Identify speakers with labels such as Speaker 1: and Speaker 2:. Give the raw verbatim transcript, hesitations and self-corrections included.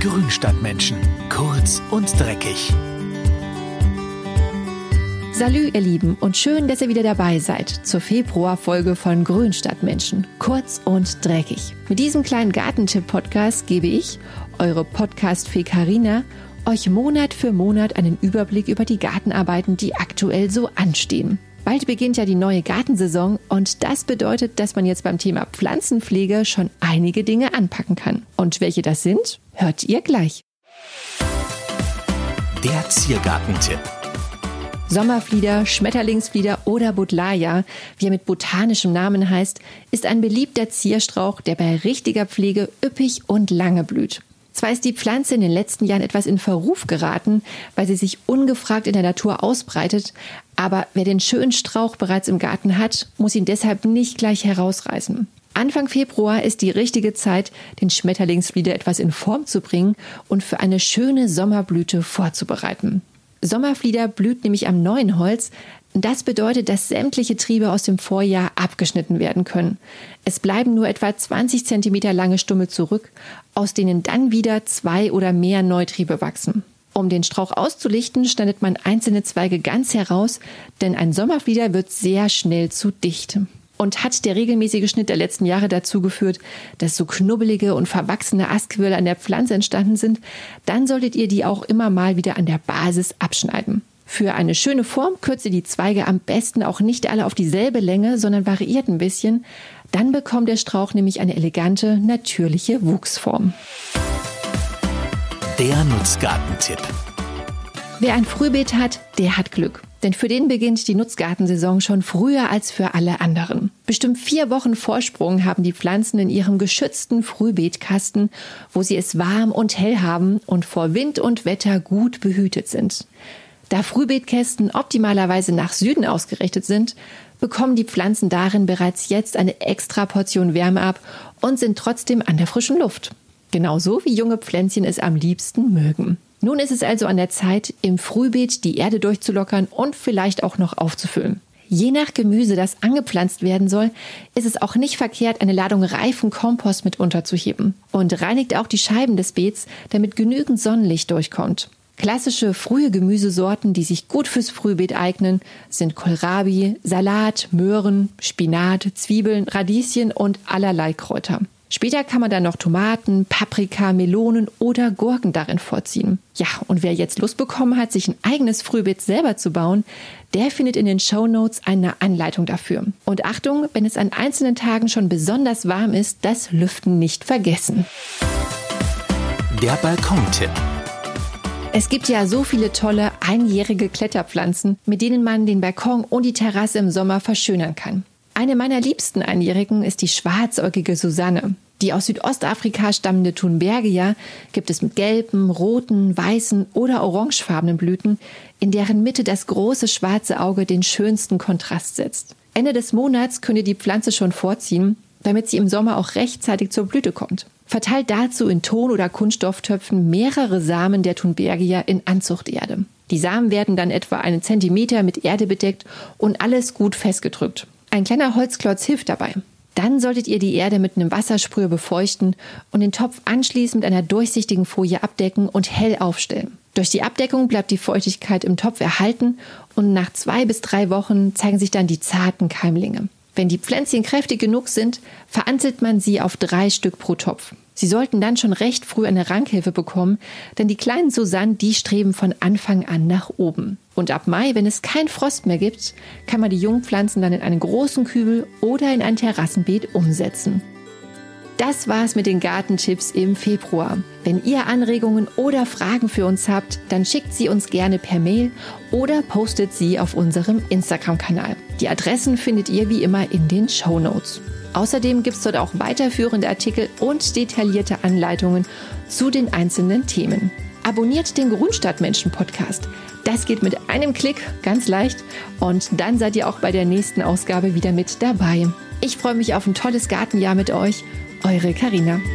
Speaker 1: Grünstadtmenschen. Kurz und dreckig.
Speaker 2: Salü, ihr Lieben, und schön, dass ihr wieder dabei seid zur Februarfolge von Grünstadtmenschen. Kurz und dreckig. Mit diesem kleinen Gartentipp-Podcast gebe ich, eure Podcast-Fee Carina, euch Monat für Monat einen Überblick über die Gartenarbeiten, die aktuell so anstehen. Bald beginnt ja die neue Gartensaison und das bedeutet, dass man jetzt beim Thema Pflanzenpflege schon einige Dinge anpacken kann. Und welche das sind, hört ihr gleich.
Speaker 1: Der Ziergartentipp.
Speaker 2: Sommerflieder, Schmetterlingsflieder oder Buddleia, wie er mit botanischem Namen heißt, ist ein beliebter Zierstrauch, der bei richtiger Pflege üppig und lange blüht. Zwar ist die Pflanze in den letzten Jahren etwas in Verruf geraten, weil sie sich ungefragt in der Natur ausbreitet, aber wer den schönen Strauch bereits im Garten hat, muss ihn deshalb nicht gleich herausreißen. Anfang Februar ist die richtige Zeit, den Schmetterlingsflieder etwas in Form zu bringen und für eine schöne Sommerblüte vorzubereiten. Sommerflieder blüht nämlich am neuen Holz. Das bedeutet, dass sämtliche Triebe aus dem Vorjahr abgeschnitten werden können. Es bleiben nur etwa zwanzig Zentimeter lange Stummel zurück, aus denen dann wieder zwei oder mehr Neutriebe wachsen. Um den Strauch auszulichten, schneidet man einzelne Zweige ganz heraus, denn ein Sommerflieder wird sehr schnell zu dicht. Und hat der regelmäßige Schnitt der letzten Jahre dazu geführt, dass so knubbelige und verwachsene Astquirle an der Pflanze entstanden sind, dann solltet ihr die auch immer mal wieder an der Basis abschneiden. Für eine schöne Form kürzt ihr die Zweige am besten auch nicht alle auf dieselbe Länge, sondern variiert ein bisschen. Dann bekommt der Strauch nämlich eine elegante, natürliche Wuchsform.
Speaker 1: Der Nutzgartentipp.
Speaker 2: Wer ein Frühbeet hat, der hat Glück. Denn für den beginnt die Nutzgartensaison schon früher als für alle anderen. Bestimmt vier Wochen Vorsprung haben die Pflanzen in ihrem geschützten Frühbeetkasten, wo sie es warm und hell haben und vor Wind und Wetter gut behütet sind. Da Frühbeetkästen optimalerweise nach Süden ausgerichtet sind, bekommen die Pflanzen darin bereits jetzt eine extra Portion Wärme ab und sind trotzdem an der frischen Luft. Genauso wie junge Pflänzchen es am liebsten mögen. Nun ist es also an der Zeit, im Frühbeet die Erde durchzulockern und vielleicht auch noch aufzufüllen. Je nach Gemüse, das angepflanzt werden soll, ist es auch nicht verkehrt, eine Ladung reifen Kompost mit unterzuheben. Und reinigt auch die Scheiben des Beets, damit genügend Sonnenlicht durchkommt. Klassische frühe Gemüsesorten, die sich gut fürs Frühbeet eignen, sind Kohlrabi, Salat, Möhren, Spinat, Zwiebeln, Radieschen und allerlei Kräuter. Später kann man dann noch Tomaten, Paprika, Melonen oder Gurken darin vorziehen. Ja, und wer jetzt Lust bekommen hat, sich ein eigenes Frühbeet selber zu bauen, der findet in den Shownotes eine Anleitung dafür. Und Achtung, wenn es an einzelnen Tagen schon besonders warm ist, das Lüften nicht vergessen.
Speaker 1: Der Balkontipp.
Speaker 2: Es gibt ja so viele tolle einjährige Kletterpflanzen, mit denen man den Balkon und die Terrasse im Sommer verschönern kann. Eine meiner liebsten Einjährigen ist die schwarzäugige Susanne. Die aus Südostafrika stammende Thunbergia gibt es mit gelben, roten, weißen oder orangefarbenen Blüten, in deren Mitte das große schwarze Auge den schönsten Kontrast setzt. Ende des Monats könnt ihr die Pflanze schon vorziehen, damit sie im Sommer auch rechtzeitig zur Blüte kommt. Verteilt dazu in Ton- oder Kunststofftöpfen mehrere Samen der Thunbergia in Anzuchterde. Die Samen werden dann etwa einen Zentimeter mit Erde bedeckt und alles gut festgedrückt. Ein kleiner Holzklotz hilft dabei. Dann solltet ihr die Erde mit einem Wassersprüher befeuchten und den Topf anschließend mit einer durchsichtigen Folie abdecken und hell aufstellen. Durch die Abdeckung bleibt die Feuchtigkeit im Topf erhalten und nach zwei bis drei Wochen zeigen sich dann die zarten Keimlinge. Wenn die Pflänzchen kräftig genug sind, veranzelt man sie auf drei Stück pro Topf. Sie sollten dann schon recht früh eine Rankhilfe bekommen, denn die kleinen Susannen, die streben von Anfang an nach oben. Und ab Mai, wenn es keinen Frost mehr gibt, kann man die Jungpflanzen dann in einen großen Kübel oder in ein Terrassenbeet umsetzen. Das war's mit den Gartentipps im Februar. Wenn ihr Anregungen oder Fragen für uns habt, dann schickt sie uns gerne per Mail oder postet sie auf unserem Instagram-Kanal. Die Adressen findet ihr wie immer in den Shownotes. Außerdem gibt's dort auch weiterführende Artikel und detaillierte Anleitungen zu den einzelnen Themen. Abonniert den Grünstadtmenschen-Podcast. Das geht mit einem Klick ganz leicht und dann seid ihr auch bei der nächsten Ausgabe wieder mit dabei. Ich freue mich auf ein tolles Gartenjahr mit euch. Eure Carina.